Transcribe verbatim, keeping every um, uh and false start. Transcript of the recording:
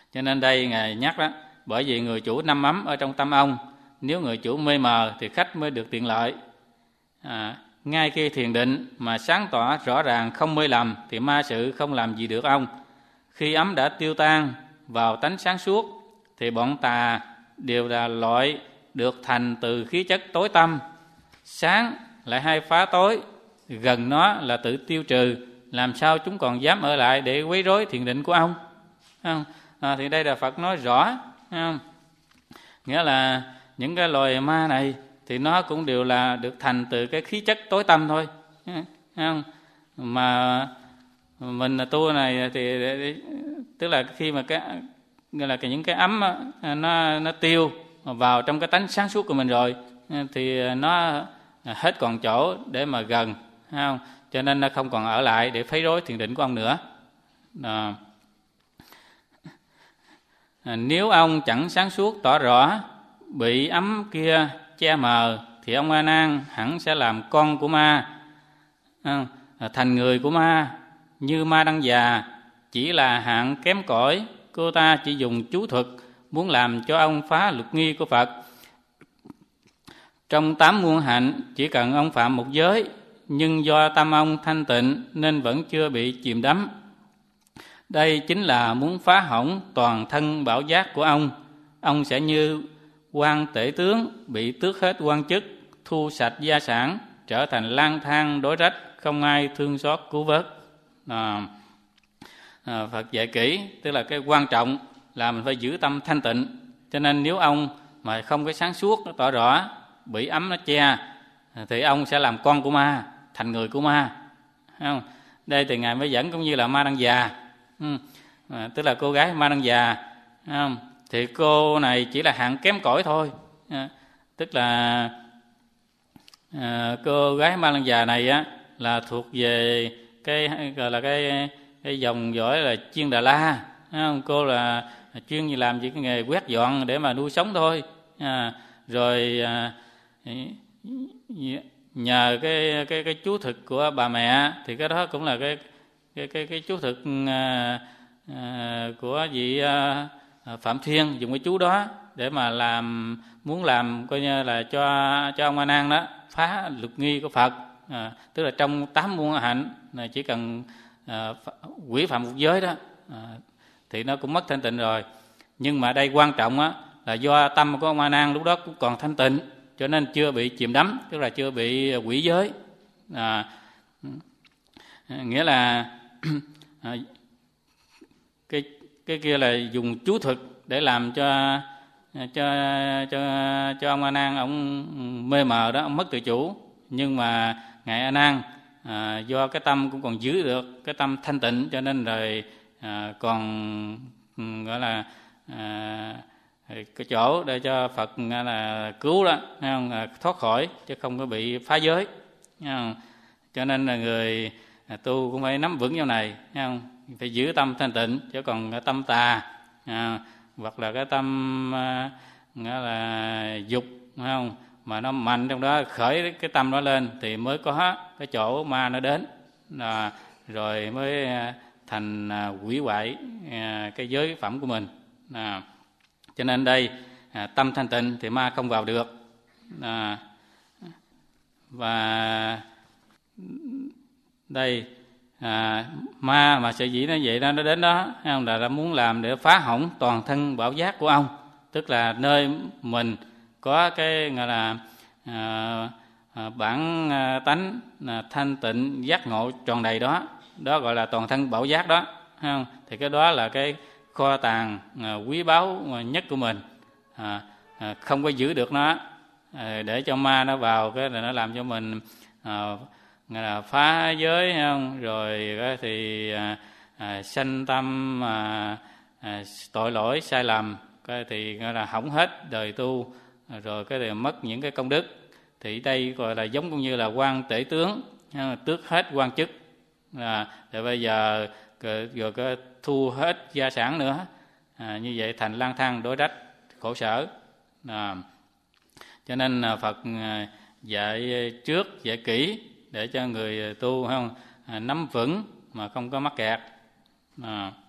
Cho nên đây Ngài nhắc đó, bởi vì người chủ năm ấm ở trong tâm ông, nếu người chủ mê mờ thì khách mới được tiện lợi. À, ngay khi thiền định mà sáng tỏ rõ ràng không mê lầm thì ma sự không làm gì được ông. Khi ấm đã tiêu tan vào tánh sáng suốt thì bọn tà đều là loại được thành từ khí chất tối tăm. Sáng lại hay phá tối, gần nó là tự tiêu trừ, làm sao chúng còn dám ở lại để quấy rối thiền định của ông? Không? À, thì đây là Phật nói rõ, không? Nghĩa là những cái loài ma này thì nó cũng đều là được thành từ cái khí chất tối tăm thôi, không? Mà mình là tu này thì tức là khi mà cái gọi là cái những cái ấm nó nó tiêu vào trong cái tánh sáng suốt của mình rồi thì nó hết còn chỗ để mà gần, không? Cho nên nó không còn ở lại để phấy rối thiền định của ông nữa. À. À, nếu ông chẳng sáng suốt tỏ rõ, bị ấm kia che mờ thì ông A Nan hẳn sẽ làm con của ma, à, thành người của ma. Như Ma Đăng Già chỉ là hạng kém cỏi, cô ta chỉ dùng chú thuật muốn làm cho ông phá luật nghi của Phật. Trong tám muôn hạnh chỉ cần ông phạm một giới, nhưng do tâm ông thanh tịnh nên vẫn chưa bị chìm đắm. Đây chính là muốn phá hỏng toàn thân bảo giác của ông. Ông sẽ như quan tể tướng bị tước hết quan chức, thu sạch gia sản, trở thành lang thang đối rách, không ai thương xót cứu vớt. À, à, Phật dạy kỹ, tức là cái quan trọng là mình phải giữ tâm thanh tịnh. Cho nên nếu ông mà không cái sáng suốt nó tỏ rõ, bị ấm nó che thì ông sẽ làm con của ma, thành người của ma, không? Đây thì Ngài mới dẫn cũng như là Ma Đăng Già, ừ. à, tức là cô gái Ma Đăng Già, không? Thì cô này chỉ là hạng kém cỏi thôi, à, tức là à, cô gái Ma Đăng Già này á là thuộc về cái gọi là cái cái dòng dõi là Chiên Đà La, không? Cô là chuyên làm những cái nghề quét dọn để mà nuôi sống thôi, à, rồi à, nhờ cái cái cái chú thực của bà mẹ thì cái đó cũng là cái cái cái cái chú thực à, à, của vị à, Phạm Thiên, dùng cái chú đó để mà làm muốn làm coi như là cho cho ông A Nan đó phá luật nghi của Phật, à, tức là trong tám muôn hạnh này chỉ cần à, quỷ phạm một giới đó à, thì nó cũng mất thanh tịnh rồi. Nhưng mà đây quan trọng á là do tâm của ông A Nan lúc đó cũng còn thanh tịnh, cho nên chưa bị chìm đắm, tức là chưa bị quỷ giới, à, nghĩa là à, cái cái kia là dùng chú thực để làm cho cho cho cho ông A Nan ông mê mờ đó, ông mất tự chủ. Nhưng mà ngài A Nan à, do cái tâm cũng còn giữ được cái tâm thanh tịnh, cho nên rồi à, còn gọi là à, cái chỗ để cho Phật là cứu đó, thấy không? À, thoát khỏi chứ không có bị phá giới, thấy không? Cho nên là người tu cũng phải nắm vững nhau này, thấy không? Phải giữ tâm thanh tịnh, chứ còn cái tâm tà à, hoặc là cái tâm à, nghĩa là dục, thấy không? Mà nó mạnh trong đó, khởi cái tâm đó lên thì mới có cái chỗ ma nó đến, à, rồi mới thành à, hủy hoại à, cái giới phẩm của mình. À, cho nên đây à, tâm thanh tịnh thì ma không vào được. À, và đây à, ma mà sở dĩ nó vậy đó, nó đến đó không, là nó muốn làm để phá hỏng toàn thân bảo giác của ông, tức là nơi mình có cái gọi là à, à, bản à, tánh à, thanh tịnh giác ngộ tròn đầy đó, đó gọi là toàn thân bảo giác đó, không? Thì cái đó là cái kho tàng à, quý báu nhất của mình, à, à, không có giữ được nó, à, để cho ma nó vào cái là nó làm cho mình à, là phá giới, không? Rồi cái thì à, à, sanh tâm à, à, tội lỗi sai lầm, cái thì gọi là hỏng hết đời tu, rồi cái thì mất những cái công đức. Thì đây gọi là giống cũng như là quan tể tướng, tước hết quan chức, à, rồi bây giờ rồi cái thu hết gia sản nữa, à, như vậy thành lang thang đối rách khổ sở. À, cho nên Phật dạy trước dạy kỹ để cho người tu không à, nắm vững mà không có mắc kẹt. À.